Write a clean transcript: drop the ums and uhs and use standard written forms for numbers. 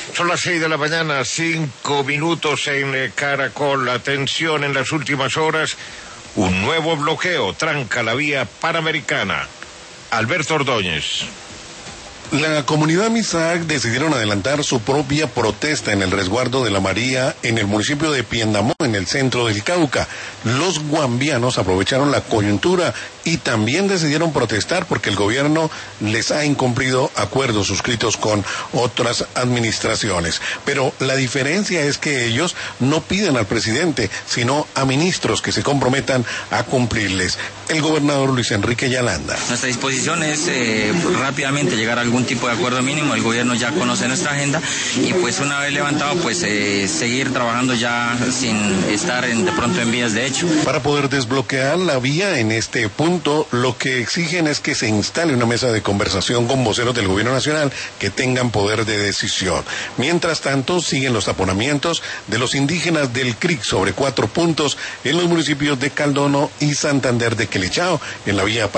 Son las 6 de la mañana, 5 minutos en Caracol. La tensión en las últimas horas. Un nuevo bloqueo tranca la vía panamericana. Alberto Ordóñez. La comunidad Misak decidieron adelantar su propia protesta en el resguardo de la María en el municipio de Piendamó, en el centro del Cauca. Los guambianos aprovecharon la coyuntura y también decidieron protestar porque el gobierno les ha incumplido acuerdos suscritos con otras administraciones. Pero la diferencia es que ellos no piden al presidente, sino a ministros que se comprometan a cumplirles. El gobernador Luis Enrique Yalanda. Nuestra disposición es rápidamente llegar a algún tipo de acuerdo mínimo. El gobierno ya conoce nuestra agenda y pues una vez levantado pues seguir trabajando ya sin estar de pronto en vías de hecho. Para poder desbloquear la vía en este punto, lo que exigen es que se instale una mesa de conversación con voceros del gobierno nacional que tengan poder de decisión. Mientras tanto, siguen los taponamientos de los indígenas del CRIC sobre 4 puntos en los municipios de Caldono y Santander de Quilichao en la vía